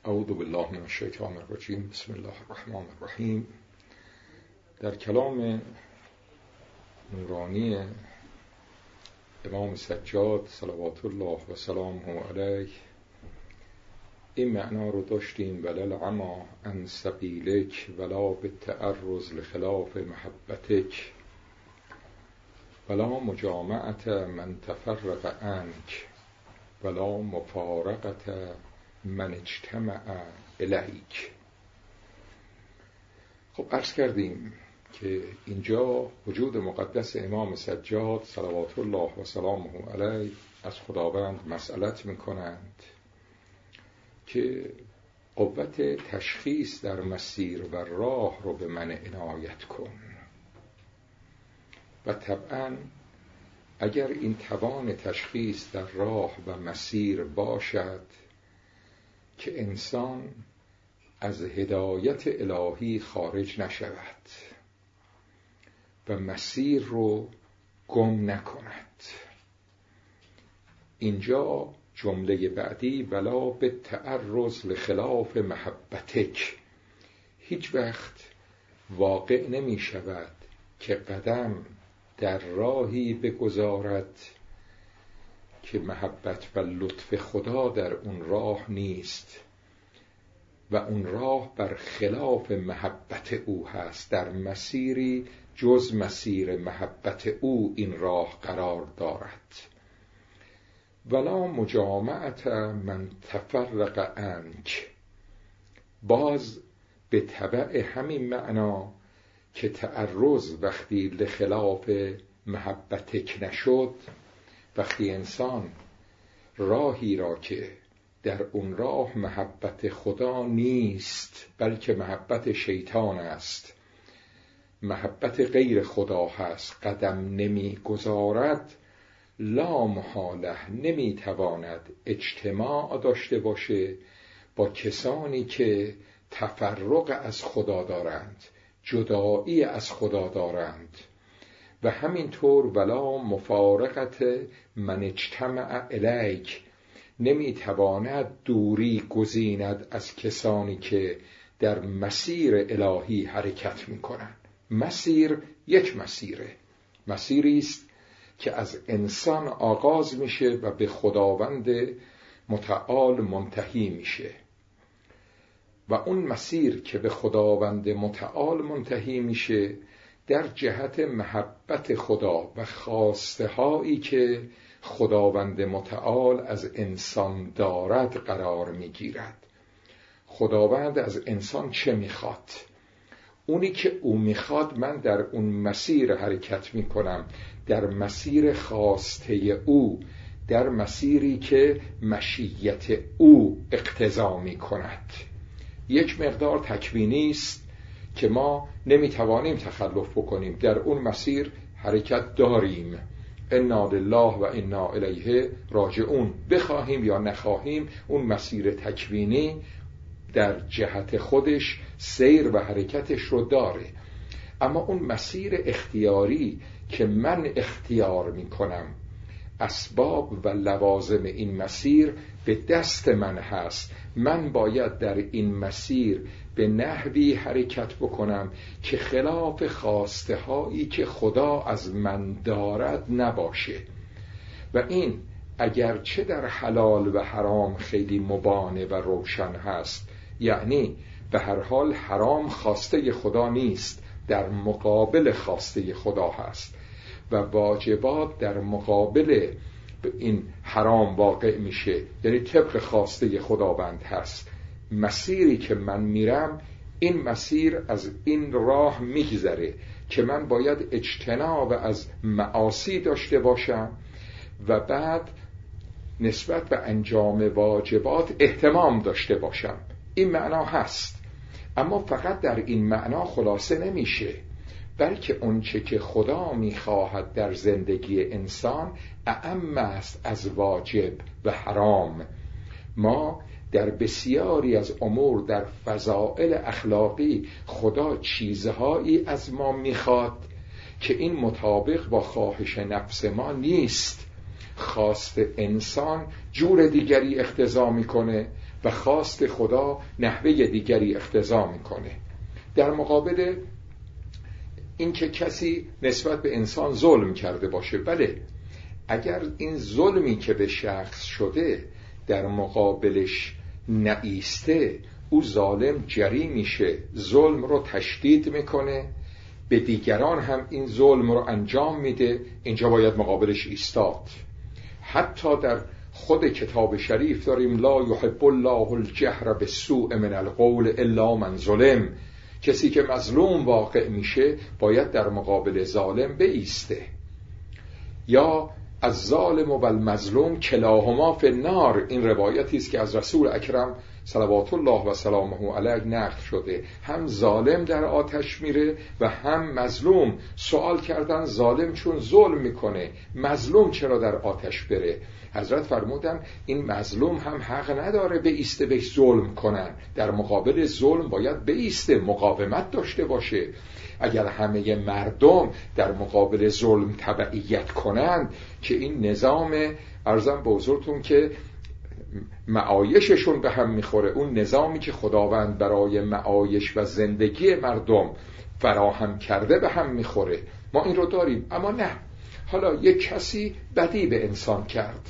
اعوذ بالله من الشیطان الرجیم. بسم الله الرحمن الرحیم. در کلام نورانی امام سجاد صلوات الله و سلامه علیه این معنا رو داشتیم: ولل عما عن سبیلک ولا بالتعرض لخلاف محبتک ولا مجامعت من تفرق عنک ولا مفارقت من اجتمع الیک. خب عرض کردیم که اینجا وجود مقدس امام سجاد صلوات الله و سلامه علیه از خداوند مسئلت میکنند که قوت تشخیص در مسیر و راه رو به من عنایت کن. و طبعا اگر این توان تشخیص در راه و مسیر باشد که انسان از هدایت الهی خارج نشود و مسیر رو گم نکند. اینجا جمله بعدی ولا به تعرض لخلاف محبتک، هیچ وقت واقع نمی شود که قدم در راهی بگذارد که محبت و لطف خدا در اون راه نیست و اون راه بر خلاف محبت او هست، در مسیری جز مسیر محبت او این راه قرار دارد. ولا مجامعت من تفرق عنک، باز به تبع همین معنا که تعرض وقتی لخلاف محبتک نشد، وقتی انسان راهی را که در اون راه محبت خدا نیست بلکه محبت شیطان است، محبت غیر خدا هست، قدم نمی گذارد، لا محاله نمی تواند اجتماع داشته باشه با کسانی که تفرق از خدا دارند، جدایی از خدا دارند. و همینطور ولا مفارقت من اجتمع الیک، نمیتواند دوری گزیند از کسانی که در مسیر الهی حرکت میکنند. مسیر یک مسیری است که از انسان آغاز میشه و به خداوند متعال منتهی میشه. و اون مسیر که به خداوند متعال منتهی میشه در جهت محبت خدا و خواسته هایی که خداوند متعال از انسان دارد قرار میگیرد. خداوند از انسان چه میخواد؟ اونی که او میخواد من در اون مسیر حرکت میکنم، در مسیر خواسته او، در مسیری که مشیت او اقتضا میکند. یک مقدار تکوینی است که ما نمیتوانیم تخلف بکنیم، در اون مسیر حرکت داریم. انا لله و انا الیه راجعون، بخواهیم یا نخواهیم اون مسیر تکوینی در جهت خودش سیر و حرکتش رو داره. اما اون مسیر اختیاری که من اختیار میکنم، اسباب و لوازم این مسیر به دست من هست. من باید در این مسیر به نحوی حرکت بکنم که خلاف خواسته هایی که خدا از من دارد نباشه. و این اگرچه در حلال و حرام خیلی مبانه و روشن هست، یعنی به هر حال حرام خواسته خدا نیست، در مقابل خواسته خدا هست و واجبات در مقابل این حرام واقع میشه، یعنی طبق خواسته خداوند هست. مسیری که من میرم، این مسیر از این راه میگذره که من باید اجتناب از معاصی داشته باشم و بعد نسبت به انجام واجبات اهتمام داشته باشم. این معنا هست، اما فقط در این معنا خلاصه نمیشه، بلکه اونچه که خدا میخواهد در زندگی انسان اعم است از واجب و حرام. ما در بسیاری از امور در فضائل اخلاقی خدا چیزهایی از ما میخواد که این مطابق با خواهش نفس ما نیست. خواست انسان جور دیگری اقتضا میکنه و خواست خدا نحوه دیگری اقتضا میکنه. در مقابل این که کسی نسبت به انسان ظلم کرده باشه، بله، اگر این ظلمی که به شخص شده در مقابلش نایسته، او ظالم جری میشه، ظلم رو تشدید میکنه، به دیگران هم این ظلم رو انجام میده. اینجا باید مقابلش ایستاد. حتی در خود کتاب شریف داریم لا یحب الله الجهر بالسوء من القول الا من ظلم. کسی که مظلوم واقع میشه باید در مقابل ظالم بایسته. یا از ظالم و المظلوم کلاهما فی النار، این روایتی است که از رسول اکرم صلوات الله و سلامه علیه نقل شده. هم ظالم در آتش میره و هم مظلوم. سوال کردن ظالم چون ظلم میکنه، مظلوم چرا در آتش بره؟ حضرت فرمودن این مظلوم هم حق نداره به ایسته به ظلم کنن، در مقابل ظلم باید به ایسته، مقاومت داشته باشه. اگر همه مردم در مقابل ظلم تبعیت کنند که این نظام، عرضم به حضورتون که معایششون به هم میخوره، اون نظامی که خداوند برای معایش و زندگی مردم فراهم کرده به هم میخوره. ما این رو داریم. اما نه، حالا یک کسی بدی به انسان کرد،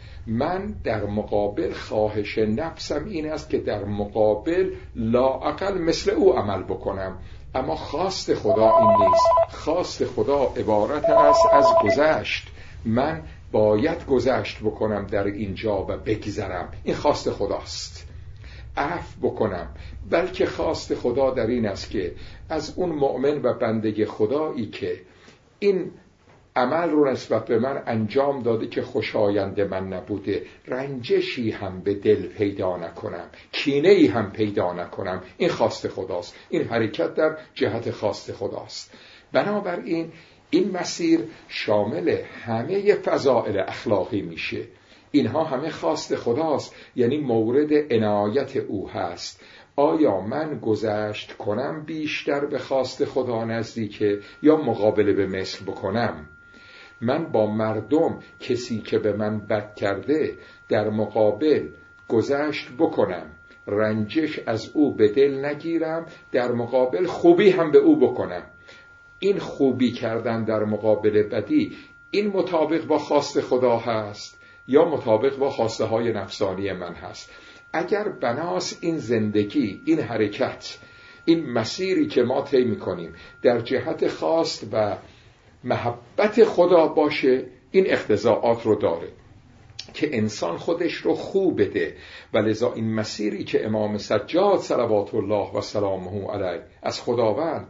من در مقابل خواهش نفسم این است که در مقابل لااقل مثل او عمل بکنم. اما خواست خدا این نیست. خواست خدا عبارت است از گذشت. من باید گذشت بکنم در اینجا و بگذرم، این خواست خداست. عفو بکنم. بلکه خواست خدا در این است که از اون مؤمن و بنده خدایی که این عمل رو نسبت به من انجام داده که خوشایند من نبوده، رنجشی هم به دل پیدا نکنم، کینه‌ای هم پیدا نکنم. این خواست خداست. این حرکت در جهت خواست خداست. بنابراین این مسیر شامل همه فضائل اخلاقی میشه. اینها همه خواست خداست، یعنی مورد عنایت او هست. آیا من گذشت کنم بیشتر به خواست خدا نزدیکه یا مقابله به مثل بکنم؟ من با مردم، کسی که به من بد کرده، در مقابل گذشت بکنم، رنجش از او به دل نگیرم، در مقابل خوبی هم به او بکنم. این خوبی کردن در مقابل بدی، این مطابق با خواست خدا هست یا مطابق با خواسته های نفسانی من هست؟ اگر بناس این زندگی، این حرکت، این مسیری که ما طی می‌کنیم در جهت خواست و محبت خدا باشه، این اقتضاعات رو داره که انسان خودش رو خوب بده. و لذا این مسیری که امام سجاد صلوات الله و سلامه علیه از خداوند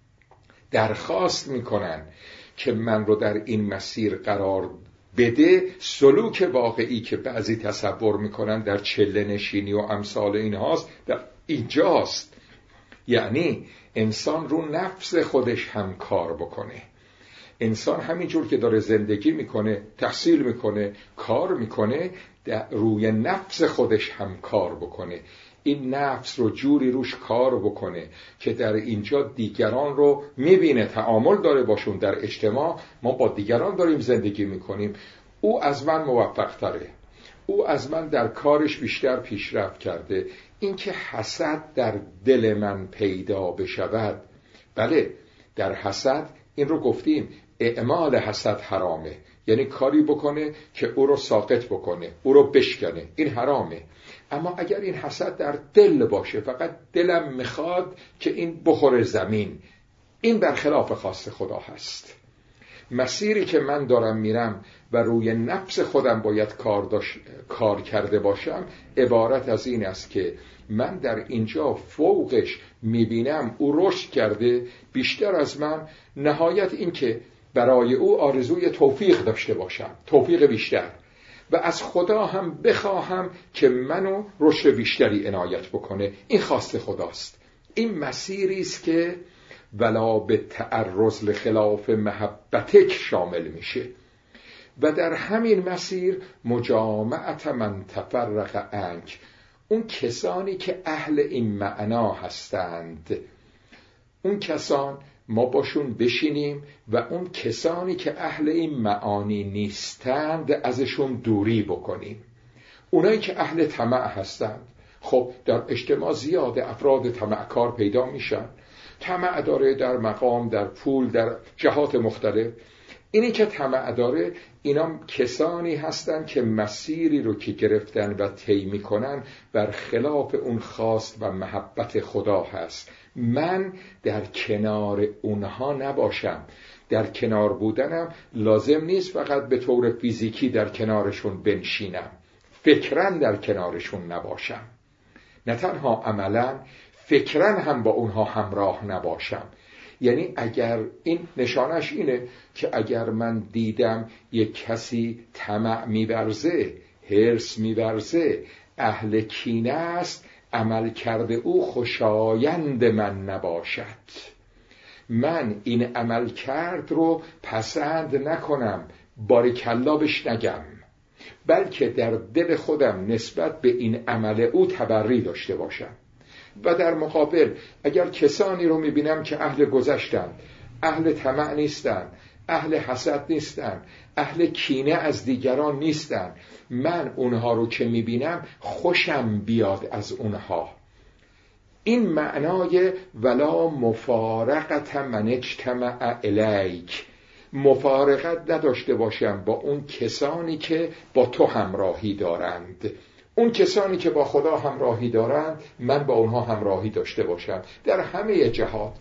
درخواست میکنن که من رو در این مسیر قرار بده، سلوک واقعی که بعضی تصور میکنن در چله نشینی و امثال این هاست، در اینجاست. یعنی انسان رو نفس خودش هم کار بکنه. انسان همینجور که داره زندگی میکنه، تحصیل میکنه، کار میکنه، روی نفس خودش هم کار بکنه. این نفس رو جوری روش کار بکنه که در اینجا دیگران رو میبینه، تعامل داره باشون. در اجتماع ما با دیگران داریم زندگی میکنیم. او از من موفق تره، او از من در کارش بیشتر پیشرفت کرده. این که حسد در دل من پیدا بشود، بله، در حسد این رو گفتیم، اعمال حسد حرامه، یعنی کاری بکنه که او رو ساقط بکنه، او رو بشکنه، این حرامه. اما اگر این حسد در دل باشه، فقط دلم میخواد که این بخوره زمین، این برخلاف خواست خدا هست. مسیری که من دارم میرم و روی نفس خودم باید کار کرده باشم، عبارت از این است که من در اینجا فوقش میبینم او رشد کرده بیشتر از من، نهایت این که برای او آرزوی توفیق داشته باشم، توفیق بیشتر، و از خدا هم بخواهم که منو رشد بیشتری عنایت بکنه. این خواست خداست. این مسیری است که ولا به تعرض لخلاف محبتک شامل میشه. و در همین مسیر مجامعت من تفرق عنک، اون کسانی که اهل این معنا هستند، اون کسان ما باشون بشینیم و اون کسانی که اهل این معانی نیستند ازشون دوری بکنیم. اونایی که اهل طمع هستند، خب در اجتماع زیاد افراد طمعکار پیدا میشن، طمع داره در مقام، در پول، در جهات مختلف. اینی که طمع داره، اینا کسانی هستن که مسیری رو که گرفتن و طی میکنن بر خلاف اون خواست و محبت خدا هست. من در کنار اونها نباشم. در کنار بودنم لازم نیست فقط به طور فیزیکی در کنارشون بنشینم، فکراً در کنارشون نباشم، نه تنها عملاً، فکراً هم با اونها همراه نباشم. یعنی اگر این نشانش اینه که اگر من دیدم یک کسی طمع می‌ورزه، حرص می‌ورزه، اهل کینه است، عمل کرده او خوشایند من نباشد، من این عمل کرد رو پسند نکنم، باریکلا بهش نگم، بلکه در دل خودم نسبت به این عمل او تبری داشته باشم. و در مقابل اگر کسانی رو میبینم که اهل گذشتن، اهل طمع نیستن، اهل حسد نیستن، اهل کینه از دیگران نیستن، من اونها رو که میبینم خوشم بیاد از اونها. این معنای ولا مفارقت من اجتمع الیک، مفارقت نداشته باشم با اون کسانی که با تو همراهی دارند. اون کسانی که با خدا همراهی دارند من با اونها همراهی داشته باشم در همه جهات.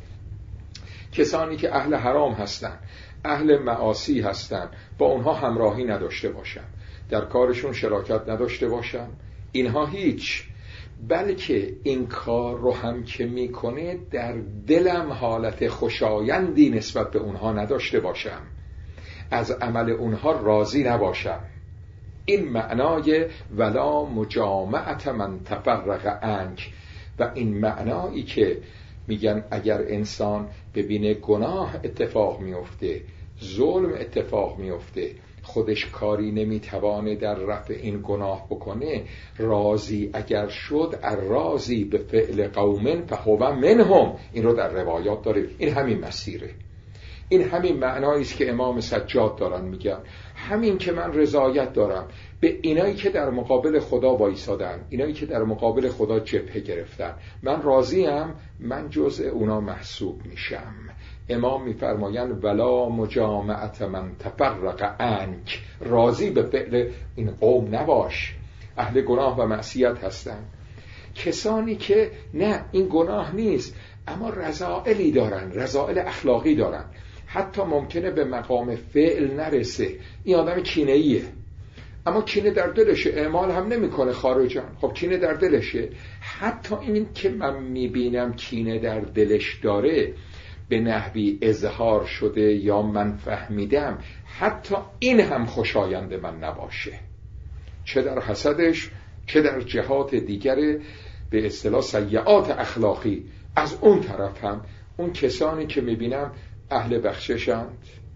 کسانی که اهل حرام هستن، اهل معاصی هستن، با اونها همراهی نداشته باشم، در کارشون شراکت نداشته باشم، اینها هیچ. بلکه این کار رو هم که میکنه در دلم حالت خوشایندی نسبت به اونها نداشته باشم، از عمل اونها راضی نباشم. این معنای ولا مجامعت من تفرق عنک. و این معنایی که میگن اگر انسان ببینه گناه اتفاق میفته، ظلم اتفاق میفته، خودش کاری نمیتوانه در رفع این گناه بکنه، راضی اگر شد الراضی به فعل قوم فهو منهم، این رو در روایات داره. این همین مسیره، این همین معنایی است که امام سجاد دارن میگن. همین که من رضایت دارم به اینایی که در مقابل خدا وایسادن، اینایی که در مقابل خدا جبهه گرفتن، من راضیم، من جزء اونا محسوب میشم. امام میفرمایند ولا مجامعت من تفرق عنک، راضی به فعل این قوم نباش، اهل گناه و معصیت هستن. کسانی که نه این گناه نیست اما رذائلی دارن، رذائل اخلاقی دارن، حتی ممکنه به مقام فعل نرسه، این آدم کینه‌ایه، اما کینه در دلشه، اعمال هم نمیکنه خارجاً، خب کینه در دلشه. حتی این که من میبینم کینه در دلش داره به نحوی اظهار شده یا من فهمیدم، حتی این هم خوشایند من نباشه، چه در حسدش چه در جهات دیگر به اصطلاح سیئات اخلاقی. از اون طرف هم اون کسانی که میبینم اهل بخششند،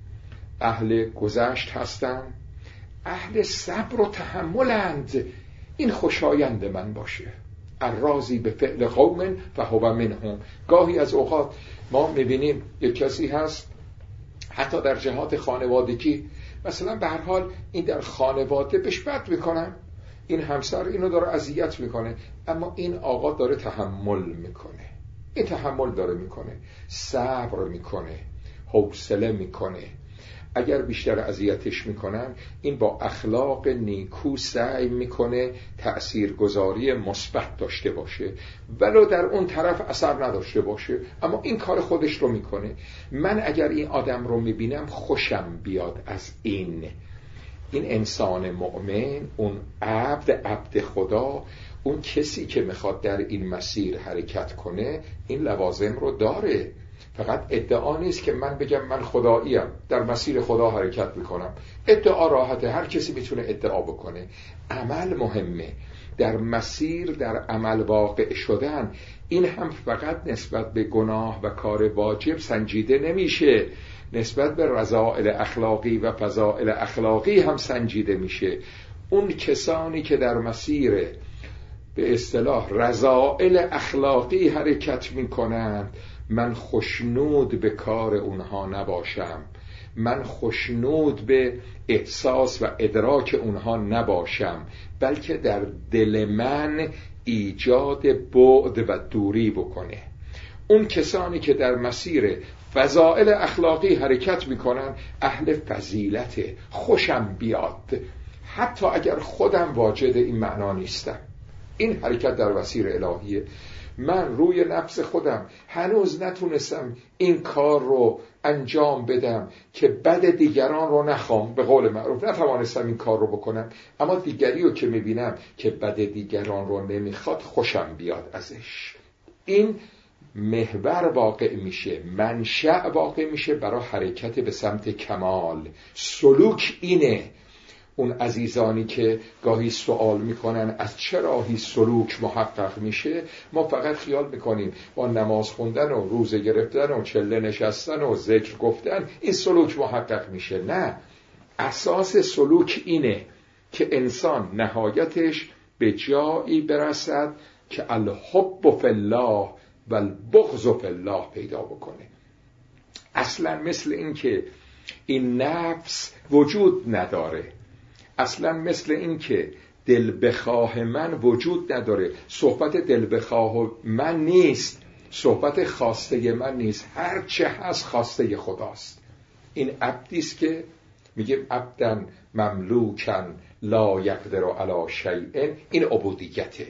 اهل گذشت هستند، اهل صبر و تحملند، این خوشایند من باشه. الراضی به فعل قوم فهو منهم. گاهی از اوقات ما میبینیم یک کسی هست حتی در جهات خانوادگی، مثلا به هر حال این در خانواده بهش بد میکنن، این همسر اینو داره اذیت میکنه، اما این آقا داره تحمل میکنه، این تحمل داره میکنه، صبر میکنه، حوصله میکنه. اگر بیشتر اذیتش میکنن، این با اخلاق نیکو سعی میکنه تأثیرگذاری مثبت داشته باشه، ولو در اون طرف اثر نداشته باشه، اما این کار خودش رو میکنه. من اگر این آدم رو میبینم خوشم بیاد از این انسان مؤمن، اون عبد خدا، اون کسی که میخواد در این مسیر حرکت کنه، این لوازم رو داره. فقط ادعا نیست که من بگم من خداییم، در مسیر خدا حرکت میکنم. ادعا راحته، هر کسی میتونه ادعا بکنه. عمل مهمه، در مسیر در عمل واقع شدن. این هم فقط نسبت به گناه و کار واجب سنجیده نمیشه، نسبت به رذائل اخلاقی و فضائل اخلاقی هم سنجیده میشه. اون کسانی که در مسیر به اصطلاح رذائل اخلاقی حرکت میکنند، من خوشنود به کار اونها نباشم، من خوشنود به احساس و ادراک اونها نباشم، بلکه در دل من ایجاد بعد و دوری بکنه. اون کسانی که در مسیر فضائل اخلاقی حرکت میکنن اهل فضیلت، خوشم بیاد، حتی اگر خودم واجد این معنا نیستم. این حرکت در مسیر الهیه. من روی نفس خودم هنوز نتونستم این کار رو انجام بدم که بد دیگران رو نخوام، به قول معروف نتوانستم این کار رو بکنم، اما دیگری رو که میبینم که بد دیگران رو نمیخواد خوشم بیاد ازش. این محور واقع میشه، منشأ واقع میشه برای حرکت به سمت کمال. سلوک اینه. اون عزیزانی که گاهی سوال میکنن از چه راهی سلوک محقق میشه، ما فقط خیال میکنیم با نماز خوندن و روزه گرفتن و چله نشستن و ذکر گفتن این سلوک محقق میشه. نه، اساس سلوک اینه که انسان نهایتش به جایی برسد که الحب فی الله و البغض فی الله پیدا بکنه. اصلا مثل این که این نفس وجود نداره، اصلا مثل این که دل بخواه من وجود نداره. صحبت دل بخواه من نیست، صحبت خواسته من نیست، هر چه هست خواسته خداست. این عبدیست که میگیم عبدن مملوکن لا یقدر علی شیء، این عبودیته.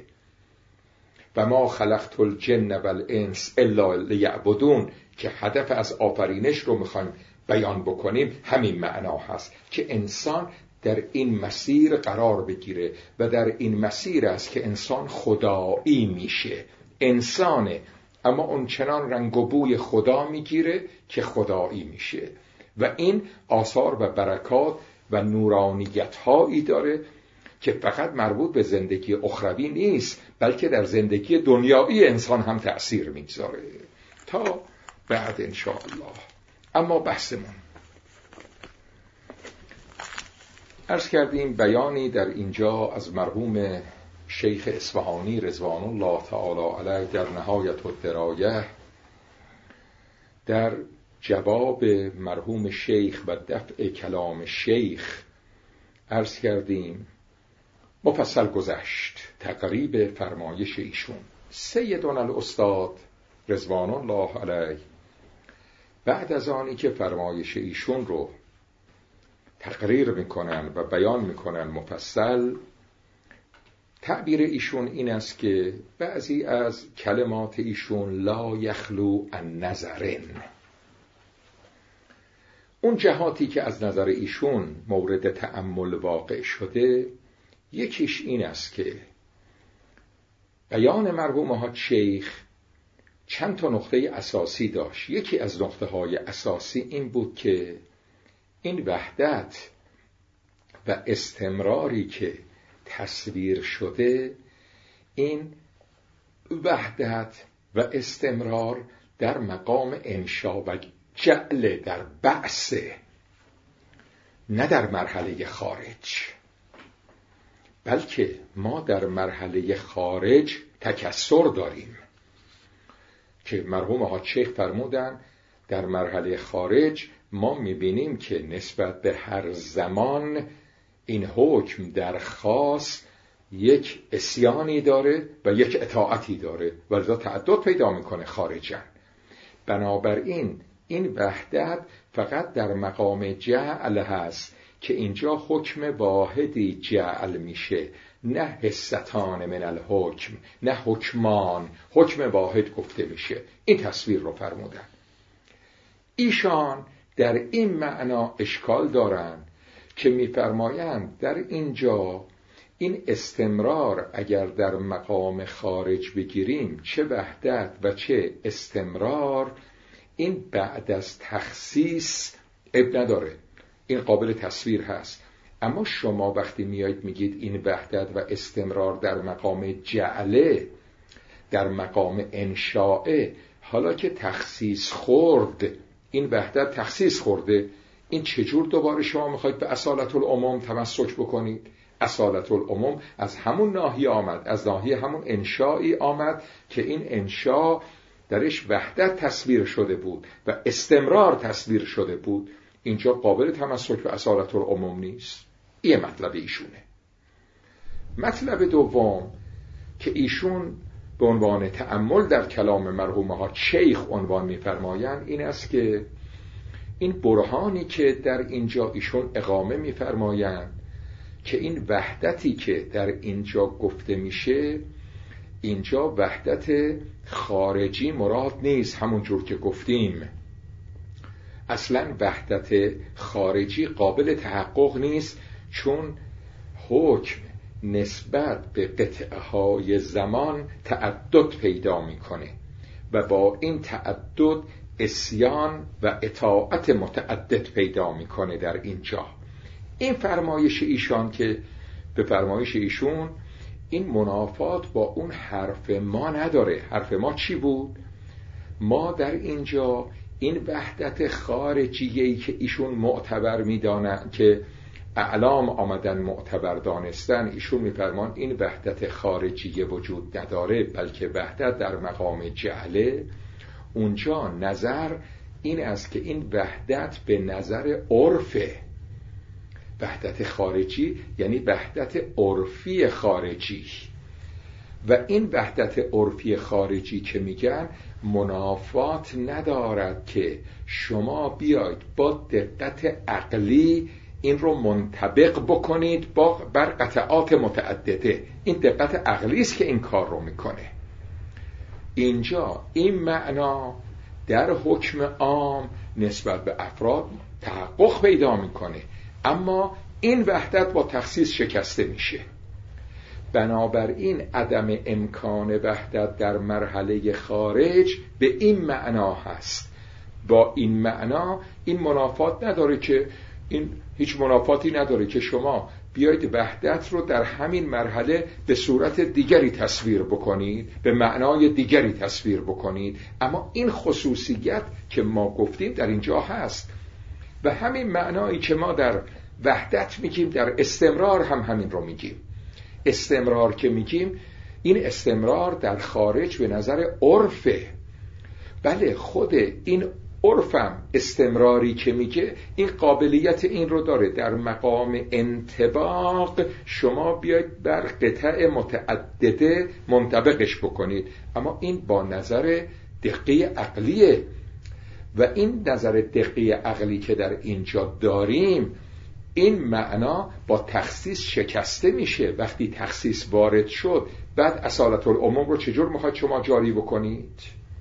و ما خلقت الجن والانس الا لیعبدون، که هدف از آفرینش رو میخوایم بیان بکنیم همین معنا هست که انسان در این مسیر قرار بگیره و در این مسیر است که انسان خدایی میشه. انسانه اما اون چنان رنگ و بوی خدا میگیره که خدایی میشه و این آثار و برکات و نورانیت هایی داره که فقط مربوط به زندگی اخروی نیست، بلکه در زندگی دنیایی انسان هم تأثیر میگذاره. تا بعد انشاءالله. اما بحثمون، عرض کردیم بیانی در اینجا از مرحوم شیخ اصفهانی رضوان الله تعالی علیه در نهایت الدرایه در جواب مرحوم شیخ و دفع کلام شیخ عرض کردیم مفصل گذشت تقریب فرمایش ایشون. سیدنا الاستاد رضوان الله علیه بعد از آنی که فرمایش ایشون رو تقریر میکنن و بیان میکنن مفصل، تعبیر ایشون این است که بعضی از کلمات ایشون لا یخلو عن نظرن، اون جهاتی که از نظر ایشون مورد تأمل واقع شده، یکیش این است که بیان مرحوم حاج شیخ چند تا نقطه اساسی داشت. یکی از نقطه های اساسی این بود که این وحدت و استمراری که تصویر شده، این وحدت و استمرار در مقام انشا و جعل در بعث، نه در مرحله خارج، بلکه ما در مرحله خارج تکثر داریم که مرحوم حاج شیخ فرمودن در مرحله خارج ما میبینیم که نسبت به هر زمان این حکم در خاص یک عصیانی داره و یک اطاعتی داره و لذا تعدد پیدا میکنه خارجا. بنابراین این وحدت فقط در مقام جعل هست که اینجا حکم واحدی جعل میشه، نه حصتان من الحکم، نه حکمان، حکم واحد گفته میشه. این تصویر رو فرمودن. ایشان در این معنا اشکال دارن که میفرمایند در اینجا این استمرار اگر در مقام خارج بگیریم، چه وحدت و چه استمرار، این بعد از تخصیص اب نداره، این قابل تصویر هست. اما شما وقتی میایید میگید این وحدت و استمرار در مقام جعله، در مقام انشاء، حالا که تخصیص خورد، این وحدت تخصیص خورده، این چجور دوباره شما میخواید به اصالت العموم تمسک بکنید؟ اصالت العموم از همون ناحیه آمد، از ناحیه همون انشایی آمد که این انشا درش وحدت تصویر شده بود و استمرار تصویر شده بود. اینجا قابل تمسک به اصالت العموم نیست. این مطلب ایشونه. مطلب دوم که ایشون به عنوان تأمل در کلام مرحومه ها شیخ عنوان می‌فرمایند این است که این برهانی که در اینجا ایشون اقامه می‌فرمایند که این وحدتی که در اینجا گفته میشه، اینجا وحدت خارجی مراد نیست. همون جور که گفتیم اصلا وحدت خارجی قابل تحقق نیست، چون حکم نسبت به قطعه های زمان تعدد پیدا میکنه و با این تعدد عصیان و اطاعت متعدد پیدا میکنه. در اینجا این فرمایش ایشان که به فرمایش ایشون این منافات با اون حرف ما نداره. حرف ما چی بود؟ ما در اینجا این وحدت خارجیه‌ای که ایشون معتبر میدانن، که اعلام آمدن معتبر دانستن، ایشون میفرمان این وحدت خارجیه وجود نداره، بلکه وحدت در مقام جعله. اونجا نظر این است که این وحدت به نظر عرفه. وحدت خارجی یعنی وحدت عرفی خارجی، و این وحدت عرفی خارجی که میگن منافات ندارد که شما بیاید با دقت عقلی این رو منطبق بکنید بر قطعات متعدده. این دقت عقلی است که این کار رو میکنه. اینجا این معنا در حکم عام نسبت به افراد تحقق پیدا میکنه، اما این وحدت با تخصیص شکسته میشه. بنابراین عدم امکان وحدت در مرحله خارج به این معنا هست. با این معنا این منافات نداره که این هیچ منافاتی نداره که شما بیایید وحدت رو در همین مرحله به صورت دیگری تصویر بکنید، به معنای دیگری تصویر بکنید، اما این خصوصیت که ما گفتیم در اینجا هست. و همین معنایی که ما در وحدت میگیم در استمرار هم همین رو میگیم. استمرار که میگیم این استمرار در خارج به نظر عرفه. بله، خود این عرفم استمراری که میگه این قابلیت این رو داره در مقام انطباق شما بیاید بر قطع متعدده منطبقش بکنید، اما این با نظر دقیق عقلیه. و این نظر دقیق عقلی که در اینجا داریم، این معنا با تخصیص شکسته میشه. وقتی تخصیص وارد شد، بعد اصالت العموم رو چجور میخواد شما جاری بکنید؟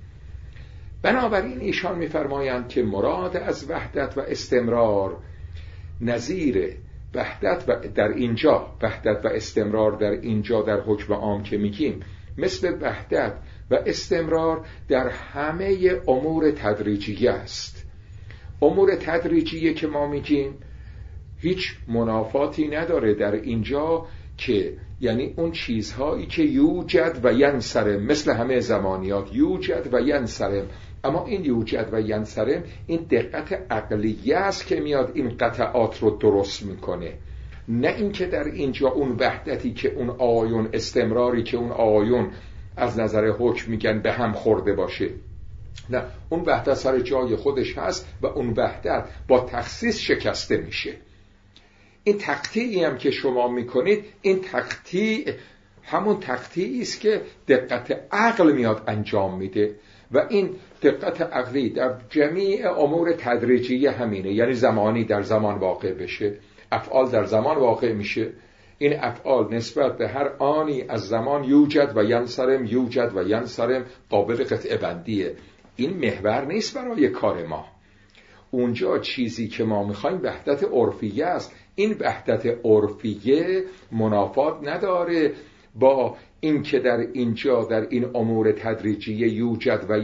بنابراین ایشان میفرمایند که مراد از وحدت و استمرار نظیر وحدت و در اینجا وحدت و استمرار در اینجا در حکم عام که میگیم مثل وحدت و استمرار در همه امور تدریجیه است. امور تدریجیه که ما میگیم هیچ منافاتی نداره در اینجا، که یعنی اون چیزهایی که یوجد و ینصرم، مثل همه زمانیات یوجد و ینصرم. اما این یوجد و ینصرم این دقت عقلیه است که میاد این قطعات رو درست میکنه، نه اینکه در اینجا اون وحدتی که اون آیون، استمراری که اون آیون از نظر حکم میگن به هم خورده باشه. نه، اون وحدت سر جای خودش هست و اون وحدت با تخصیص شکسته میشه. این تقطیعی هم که شما میکنید، این تقطیع همون تقطیعی است که دقت عقل میاد انجام میده، و این دقت عقلی در جمیع امور تدریجی همینه. یعنی زمانی در زمان واقع بشه، افعال در زمان واقع میشه. این افعال نسبت به هر آنی از زمان یوجد و ینصرم، یوجد و ینصرم، قابل قطع بندیه. این محور نیست برای کار ما. اونجا چیزی که ما میخوایم وحدت عرفیه است. این وحدت عرفیه منافات نداره با این که در اینجا در این امور تدریجیه یوجد و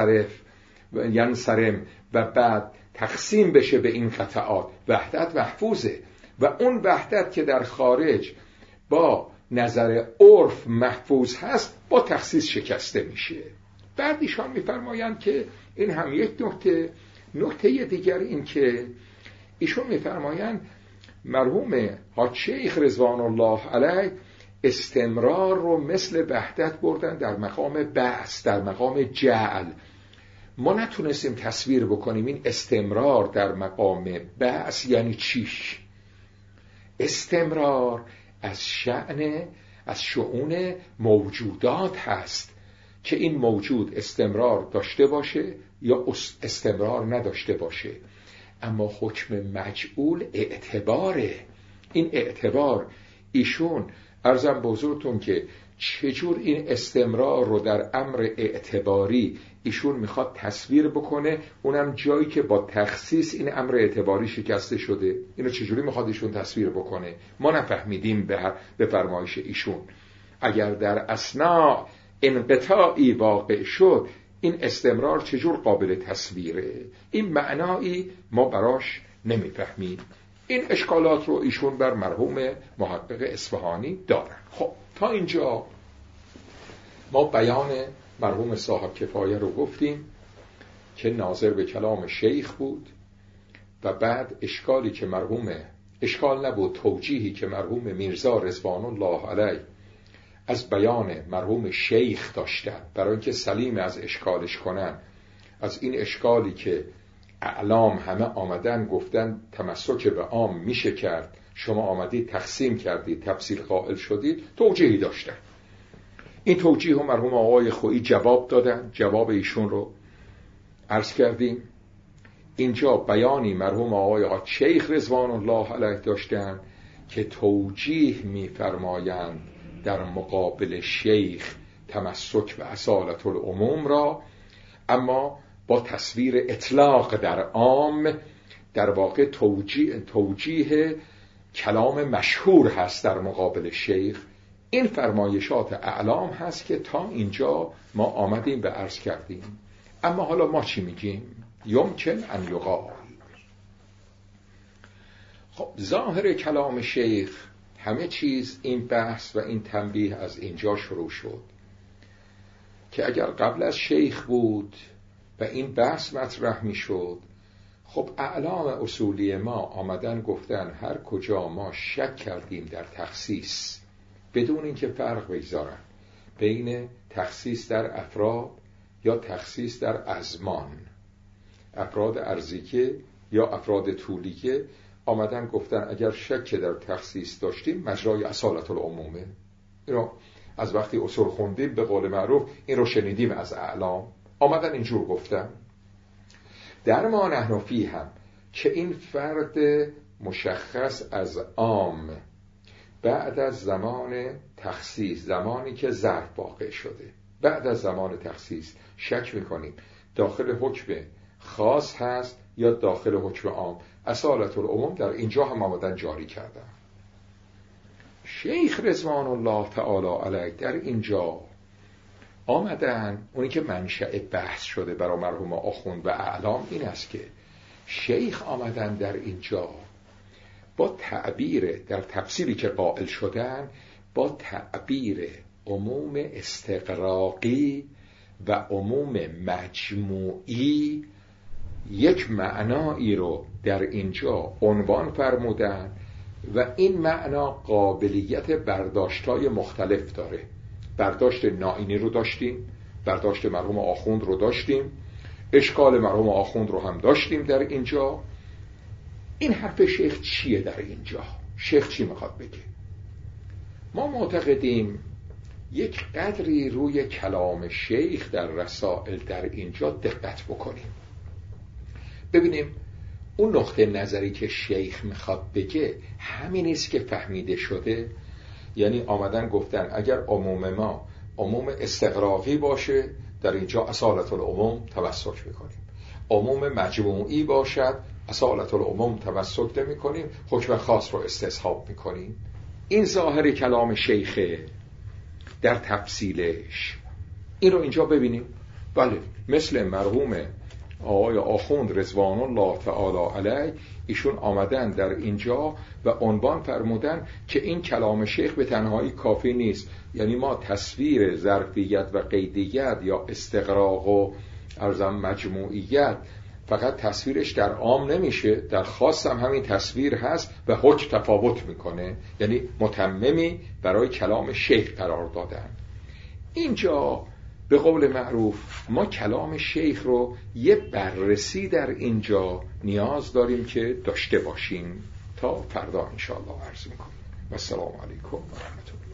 ینصرم و بعد تقسیم بشه به این قطعات. وحدت محفوظه، و اون وحدت که در خارج با نظر عرف محفوظ هست با تخصیص شکسته میشه. بعد ایشان میفرمایند که این هم یک نکته دیگر این که ایشون میفرمایند مرحوم حاج شیخ رضوان الله علیه استمرار رو مثل وحدت بردن در مقام بعث، در مقام جعل، ما نتونستیم تصویر بکنیم این استمرار در مقام بعث یعنی چیش. استمرار از شؤون موجودات هست که این موجود استمرار داشته باشه یا استمرار نداشته باشه، اما حکم مجعول اعتباره. این اعتبار ایشون عرضم به حضورتون که چجور این استمرار رو در امر اعتباری ایشون میخواد تصویر بکنه، اونم جایی که با تخصیص این امر اعتباری شکسته شده، اینو چجوری میخواد ایشون تصویر بکنه ما نفهمیدیم به فرمایش ایشون. اگر در اثناء انقطاعی واقع شد این استمرار چجور قابل تصویره؟ این معنایی ما براش نمیفهمیم. این اشکالات رو ایشون بر مرحوم محقق اصفهانی دارن. خب تا اینجا ما بیان مرحوم صاحب کفایه رو گفتیم که ناظر به کلام شیخ بود و بعد اشکال نبود، توجیهی که مرحوم میرزا رضوان الله علیه از بیان مرحوم شیخ داشتن برای اینکه سلیم از اشکالش کنن، از این اشکالی که اعلام همه آمدن گفتن تمسک به عام میشه کرد، شما آمدید تقسیم کردید تفصیل قائل شدید، توجیهی داشتن. این توجیه رو مرحوم آقای خویی جواب دادن، جواب ایشون رو عرض کردیم. اینجا بیانی مرحوم آقای شیخ رضوان الله علیه داشتن که توجیه می‌فرمایند در مقابل شیخ تمسک به اصالت العموم را، اما با تصویر اطلاق در عام، در واقع توجیه کلام مشهور هست در مقابل شیخ. این فرمایشات اعلام هست که تا اینجا ما آمدیم به عرض کردیم. اما حالا ما چی میگیم؟ یمکن ان یقال. خب ظاهر کلام شیخ همه چیز، این بحث و این تنبیه از اینجا شروع شد که اگر قبل از شیخ بود و این بحث مطرح می شد، خب اعلام اصولی ما آمدن گفتن هر کجا ما شک کردیم در تخصیص بدون اینکه فرق بگذارن بین تخصیص در افراد یا تخصیص در ازمان، افراد ارضیه یا افراد طولیه، آمدن گفتن اگر شک در تخصیص داشتیم مجرای اصالت العمومه. اینو از وقتی اصول خوندیم به قول معروف این رو شنیدیم از اعلام، آمدن اینجور گفتن. در ما نحن فیه هم که این فرد مشخص از عام بعد از زمان تخصیص، زمانی که ظرف واقع شده، بعد از زمان تخصیص شک میکنیم داخل حکم خاص هست یا داخل حکم عام. اصالت العموم در اینجا هم آمدن جاری کردن. شیخ رضوان الله تعالی علیه در اینجا آمدن، اونی که منشأ بحث شده برای مرحوم آخوند و اعلام این است که شیخ آمدن در اینجا با تعبیر در تفسیری که قائل شدن با تعبیر عموم استغراقی و عموم مجموعی یک معنایی رو در اینجا عنوان فرمودن و این معنا قابلیت برداشت‌های مختلف داره. برداشت نائینی رو داشتیم، برداشت مرحوم آخوند رو داشتیم، اشکال مرحوم آخوند رو هم داشتیم در اینجا. این حرف شیخ چیه در اینجا؟ شیخ چی میخواد بگه؟ ما معتقدیم یک قدری روی کلام شیخ در رسائل در اینجا دقت بکنیم، ببینیم اون نقطه نظری که شیخ میخواد بگه همین است که فهمیده شده. یعنی آمدن گفتن اگر عموم ما عموم استغراقی باشه در اینجا اصالت العموم توسط میکنیم، عموم مجموعی باشد اصالت العموم توسط نمی کنیم، حکم خاص رو استصحاب میکنیم. این ظاهر کلام شیخه در تفصیلش. این رو اینجا ببینیم. بله، مثل مرحوم آقای آخوند رضوان الله تعالی علیه، ایشون آمدن در اینجا و عنوان فرمودن که این کلام شیخ به تنهایی کافی نیست. یعنی ما تصویر ظرفیت و قیدیت یا استغراق و ارزم مجموعیت فقط تصویرش در عام نمیشه، در خاص هم همین تصویر هست و حکم تفاوت میکنه. یعنی متممی برای کلام شیخ قرار دادن. اینجا به قول معروف ما کلام شیخ رو یه بررسی در اینجا نیاز داریم که داشته باشیم. تا فردا انشاءالله عرض میکنیم. و السلام علیکم و رحمت الله.